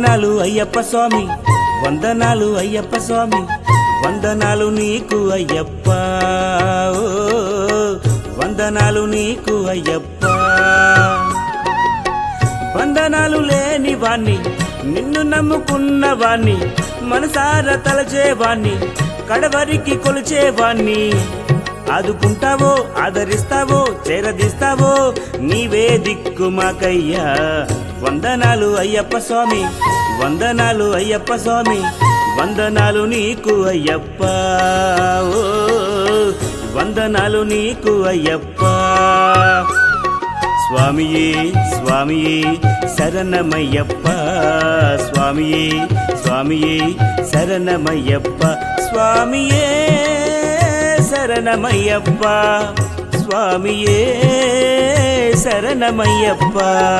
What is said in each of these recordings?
వందనాలు అయ్యప్ప స్వామి, వందనాలు అయ్యప్ప స్వామి, వందనాలు నీకు అయ్యప్ప, ఓ వందనాలు నీకు అయ్యప్ప. వందనాలు లేని వాణ్ణి, నిన్ను నమ్ముకున్న వాణ్ణి, మనసారా తలచేవాణ్ణి, కడవరికి కొలిచేవాణ్ణి. ఆదుకుంటావో ఆదరిస్తావో చేరదీస్తావో నీవే దిక్కు మాకయ్యా. వందనాలు అయ్యప్ప స్వామి, వందనాలు అయ్యప్ప స్వామి, వందనాలు నీకు అయ్యప్ప, ఓ వందనాలు నీకు అయ్యప్ప. స్వామియే స్వామియే శరణమయ్యప్ప, స్వామియే స్వామియే శరణమయ్యప్ప, స్వామియే శరణమయ్యప్ప, స్వామియే శరణమయ్యప్ప.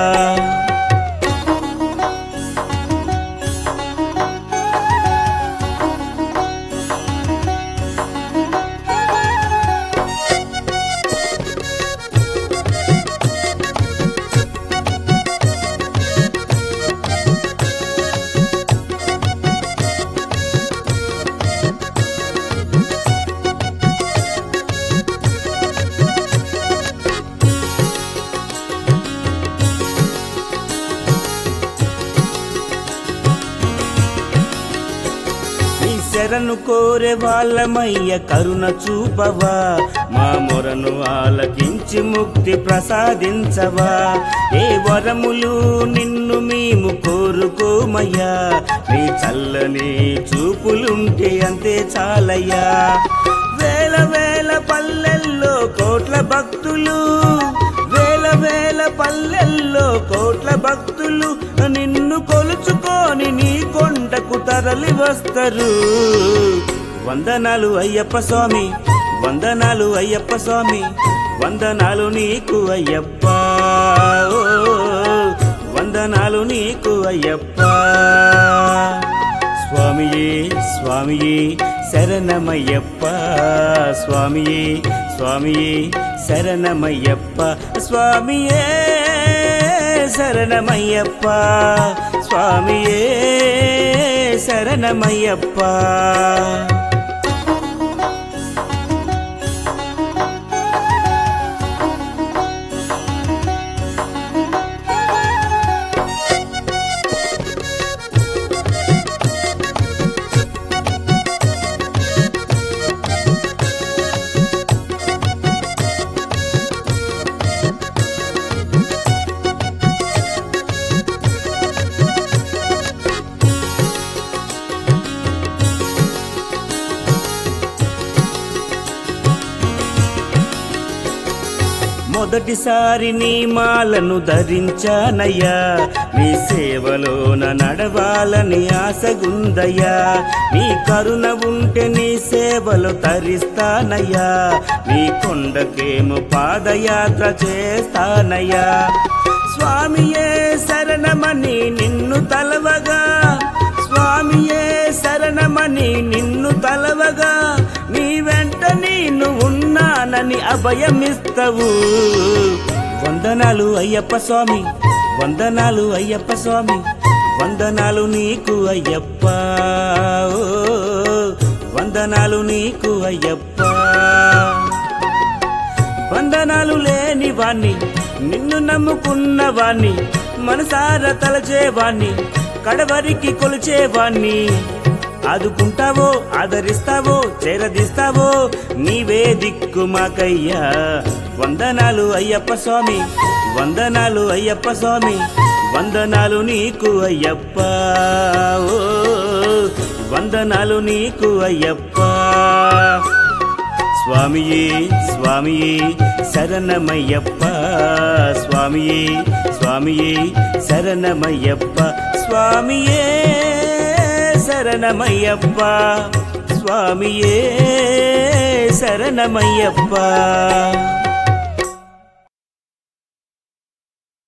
శరణు కోరే వాళ్ళమయ్య కరుణ చూపవా, మా మొరను ఆలకించి ముక్తి ప్రసాదించవా. ఏ వరములు నిన్ను మేము కోరుకోమయ్యా, నీ చల్లని చూపులుంటే అంతే చాలయ్యా. వేల వేల పల్లెల్లో కోట్ల భక్తులు, వేల వేల పల్లెల్లో కోట్ల భక్తులు నిన్ను కొలుచుకొని నీ కొండకు తరలి వస్తారు. వందనాలు అయ్యప్ప స్వామి, వందనాలు అయ్యప్ప స్వామి, వందనాలు నీకు అయ్యప్ప, ఓ వందనాలు నీకు అయ్యప్ప. స్వామియే స్వామియే శరణమయ్యప్ప, స్వామియే స్వామియే శరణమయ్యప్ప, స్వామియే శరణమయ్యప్ప, స్వామియే శరణమయ్యప్ప. మొదటిసారి నీ మాలను ధరించానయ్యా, నీ సేవలోన నడవాలని ఆశగుందయ్యా. నీ కరుణ ఉంటే నీ సేవలో తరిస్తానయ్యా, నీ కొండకేమో పాదయాత్ర చేస్తానయ్యా. స్వామియే శరణమని నిన్ను తలవగా, స్వామియే శరణమని నిన్ను తలవగా, నీ వెంట నేను ఉన్నానని అభయమిస్తవు. వందనాలు అయ్యప్ప స్వామి, వందనాలు అయ్యప్ప స్వామి, వందనాలు నీకు అయ్యప్ప, ఓ వందనాలు నీకు అయ్యప్ప. వందనాలు లేని వాణ్ణి, నిన్ను నమ్ముకున్న వాణ్ణి, మనసారా తలచేవాణ్ణి, కడవరికి కొలిచేవాణ్ణి. ఆదుకుంటావో ఆదరిస్తావో చేరదీస్తావో నీవే దిక్కు మాకయ్యా. వందనాలు అయ్యప్ప స్వామి, వందనాలు అయ్యప్ప స్వామి, వందనాలు నీకు అయ్యప్ప, ఓ వందనాలు నీకు అయ్యప్ప. స్వామియే స్వామియే శరణమయ్యప్ప, స్వామియే స్వామియే శరణమయ్యప్ప, స్వామియే శరణమయ్యప్ప, స్వామియే శరణమయ్యప్ప.